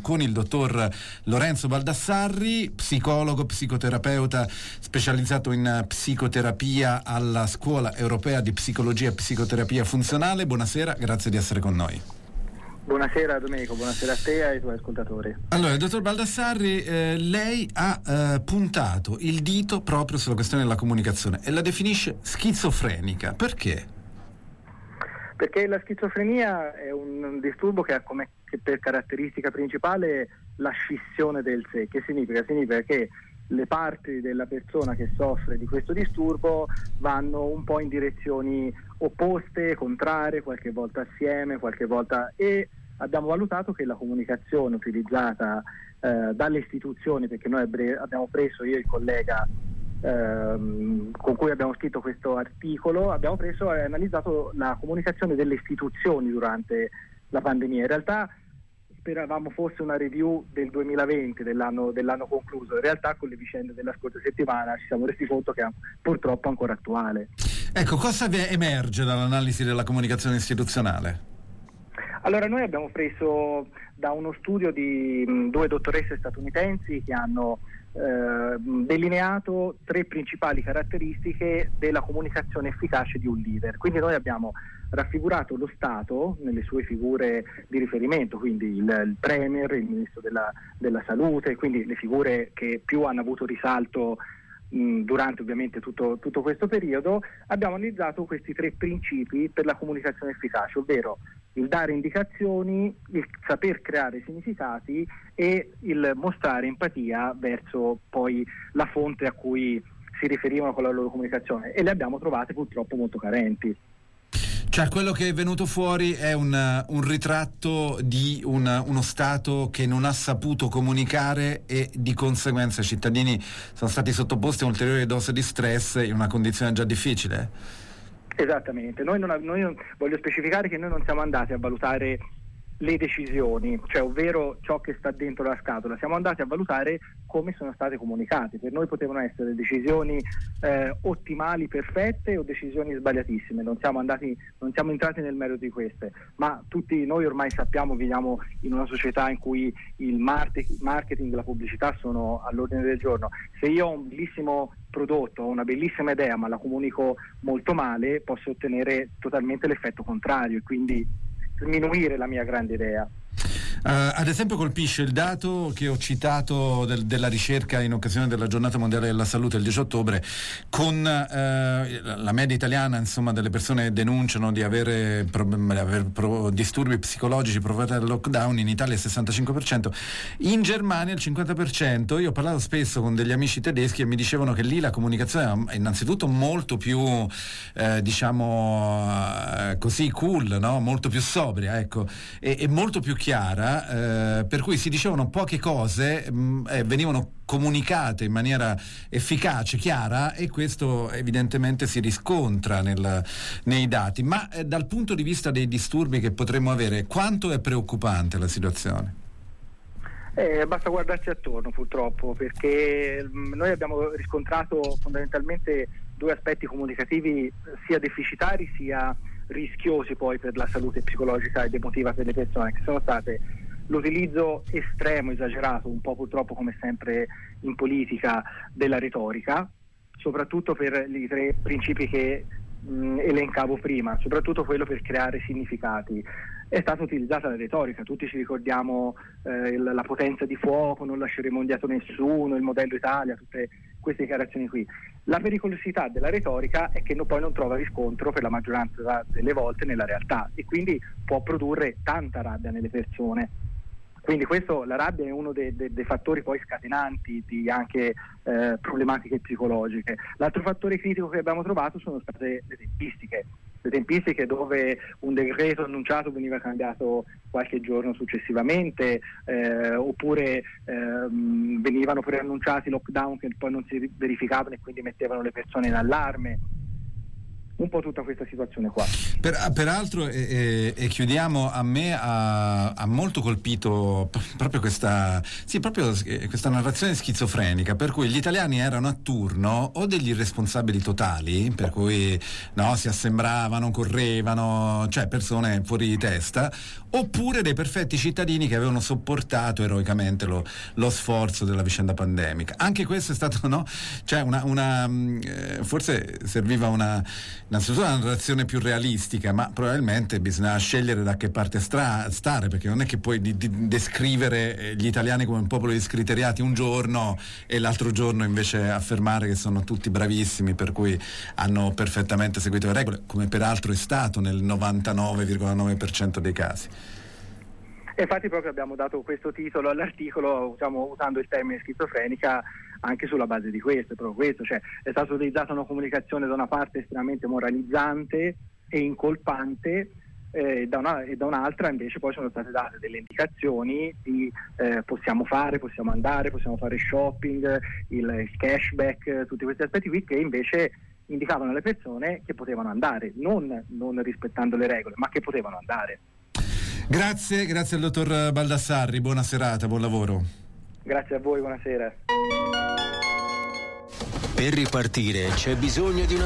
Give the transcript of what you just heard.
con il dottor Lorenzo Baldassarri, psicologo, psicoterapeuta specializzato in psicoterapia alla Scuola Europea di Psicologia e Psicoterapia Funzionale. Buonasera, grazie di essere con noi. Buonasera Domenico, buonasera a te e ai tuoi ascoltatori. Allora, dottor Baldassarri, lei ha puntato il dito proprio sulla questione della comunicazione e la definisce schizofrenica. Perché? Perché la schizofrenia è un disturbo che ha come che per caratteristica principale la scissione del sé. Che significa? Significa che le parti della persona che soffre di questo disturbo vanno un po' in direzioni opposte, contrarie, qualche volta assieme, qualche volta, e abbiamo valutato che la comunicazione utilizzata dalle istituzioni, perché noi abbiamo preso, io e il collega con cui abbiamo scritto questo articolo, abbiamo preso e analizzato la comunicazione delle istituzioni durante la pandemia. In realtà speravamo fosse una review del 2020, dell'anno concluso. In realtà con le vicende della scorsa settimana ci siamo resi conto che è purtroppo ancora attuale. Ecco, cosa emerge dall'analisi della comunicazione istituzionale? Allora, noi abbiamo preso da uno studio di due dottoresse statunitensi che hanno delineato 3 principali caratteristiche della comunicazione efficace di un leader. Quindi noi abbiamo raffigurato lo Stato nelle sue figure di riferimento, quindi il Premier, il Ministro della Salute, quindi le figure che più hanno avuto risalto durante ovviamente tutto questo periodo. Abbiamo analizzato questi 3 principi per la comunicazione efficace, ovvero il dare indicazioni, il saper creare significati e il mostrare empatia verso poi la fonte a cui si riferivano con la loro comunicazione, e le abbiamo trovate purtroppo molto carenti. Cioè, quello che è venuto fuori è un ritratto di uno Stato che non ha saputo comunicare, e di conseguenza i cittadini sono stati sottoposti a un'ulteriore dose di stress in una condizione già difficile. Esattamente, noi voglio specificare che noi non siamo andati a valutare le decisioni, cioè ovvero ciò che sta dentro la scatola, siamo andati a valutare come sono state comunicate. Per noi potevano essere decisioni ottimali, perfette, o decisioni sbagliatissime. Non siamo entrati nel merito di queste, ma tutti noi ormai sappiamo, viviamo in una società in cui il marketing, la pubblicità sono all'ordine del giorno. Se io ho un bellissimo prodotto, ho una bellissima idea, ma la comunico molto male, posso ottenere totalmente l'effetto contrario e quindi sminuire la mia grande idea. Ad esempio colpisce il dato che ho citato della ricerca in occasione della Giornata Mondiale della Salute il 10 ottobre, con la media italiana, insomma, delle persone che denunciano di avere disturbi psicologici provocati dal lockdown. In Italia il 65%, in Germania il 50%. Io ho parlato spesso con degli amici tedeschi e mi dicevano che lì la comunicazione è innanzitutto molto più così cool, no? Molto più sobria, ecco, e molto più chiara. Per cui si dicevano poche cose, venivano comunicate in maniera efficace, chiara, e questo evidentemente si riscontra nei dati. Ma dal punto di vista dei disturbi che potremmo avere, quanto è preoccupante la situazione? Basta guardarci attorno, purtroppo, perché noi abbiamo riscontrato fondamentalmente 2 aspetti comunicativi sia deficitari sia rischiosi poi per la salute psicologica ed emotiva per le persone, che sono state l'utilizzo estremo, esagerato, un po' purtroppo come sempre in politica, della retorica, soprattutto per i 3 principi che elencavo prima, soprattutto quello per creare significati. È stata utilizzata la retorica, tutti ci ricordiamo la potenza di fuoco, non lasceremo indietro nessuno, il modello Italia, tutte queste dichiarazioni qui. La pericolosità della retorica è che poi non trova riscontro per la maggioranza delle volte nella realtà, e quindi può produrre tanta rabbia nelle persone. Quindi la rabbia è uno dei fattori poi scatenanti di anche problematiche psicologiche. L'altro fattore critico che abbiamo trovato sono state le tempistiche dove un decreto annunciato veniva cambiato qualche giorno successivamente, oppure venivano preannunciati lockdown che poi non si verificavano e quindi mettevano le persone in allarme. un po' tutta questa situazione qua. Peraltro, e chiudiamo, a me ha molto colpito proprio questa narrazione schizofrenica, per cui gli italiani erano a turno o degli irresponsabili totali, per cui si assembravano, correvano, cioè persone fuori di testa, oppure dei perfetti cittadini che avevano sopportato eroicamente lo sforzo della vicenda pandemica. Anche questo è stato, cioè forse serviva innanzitutto una narrazione più realistica, ma probabilmente bisogna scegliere da che parte stare, perché non è che puoi descrivere gli italiani come un popolo di scriteriati un giorno e l'altro giorno invece affermare che sono tutti bravissimi, per cui hanno perfettamente seguito le regole, come peraltro è stato nel 99,9% dei casi. E infatti proprio abbiamo dato questo titolo all'articolo, usando il termine schizofrenica anche sulla base di questo, proprio questo, cioè è stata utilizzata una comunicazione da una parte estremamente moralizzante e incolpante, da un'altra invece poi sono state date delle indicazioni di possiamo andare, possiamo fare shopping, il cashback, tutti questi aspetti qui che invece indicavano alle persone che potevano andare, non rispettando le regole, ma che potevano andare. Grazie al dottor Baldassarri, buona serata, buon lavoro. Grazie a voi, buonasera. Per ripartire c'è bisogno di una